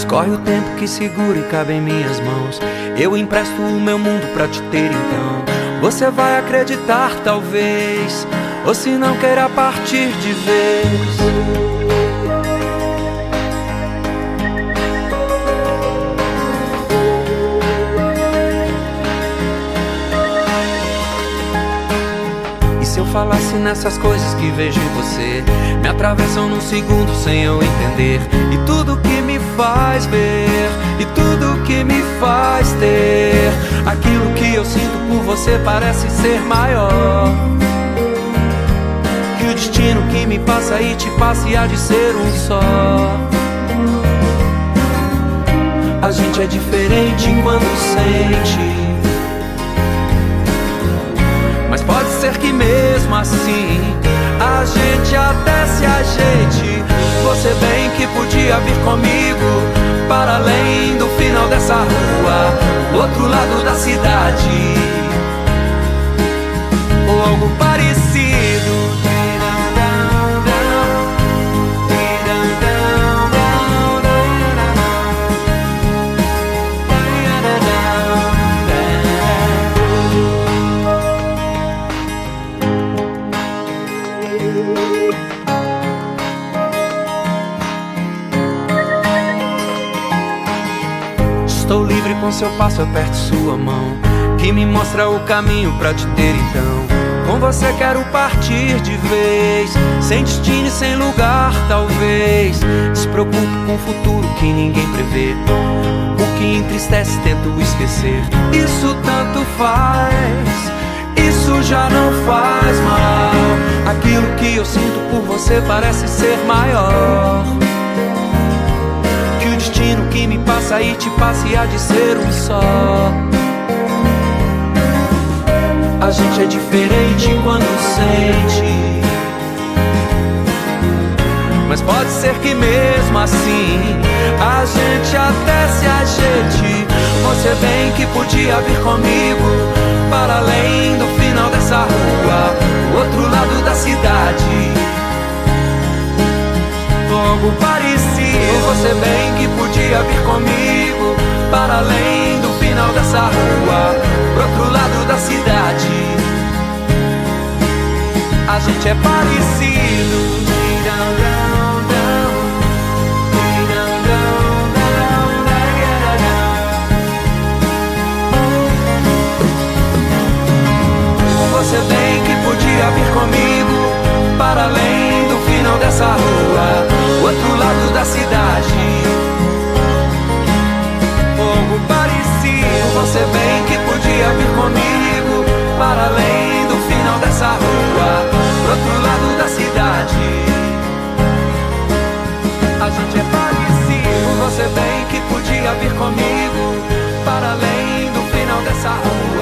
Escorre o tempo que segura e cabe em minhas mãos. Eu empresto o meu mundo pra te ter então. Você vai acreditar talvez, ou se não queira partir de vez. Se eu falasse nessas coisas que vejo em você, me atravessam num segundo sem eu entender. E tudo que me faz ver, e tudo que me faz ter, aquilo que eu sinto por você parece ser maior que o destino que me passa e te passa, e há de ser um só. A gente é diferente quando sente, mas pode ser que mesmo assim a gente até se ajeite. Você bem que podia vir comigo para além do final dessa rua, do outro lado da cidade, ou algo parecido. Estou livre com seu passo, aperto sua mão, que me mostra o caminho pra te ter então. Com você quero partir de vez, sem destino e sem lugar talvez. Despreocupo com o futuro que ninguém prevê, o que entristece tento esquecer. Isso tanto faz, isso já não faz mal. Aquilo que eu sinto por você parece ser maior que o destino que me passa e te passa, e há de ser um só. A gente é diferente quando sente, mas pode ser que mesmo assim a gente até se ajeite. Você bem que podia vir comigo para além do final dessa rua, o outro lado da cidade, algo parecido. Você bem que podia vir comigo para além do final dessa rua, pro outro lado da cidade. A gente é parecido. Você bem que podia vir comigo para além do final dessa rua, outro lado da cidade, algo parecido. Você bem que podia vir comigo para além do final dessa rua, pro outro lado da cidade. A gente é parecido. Você bem que podia vir comigo para além do final dessa rua,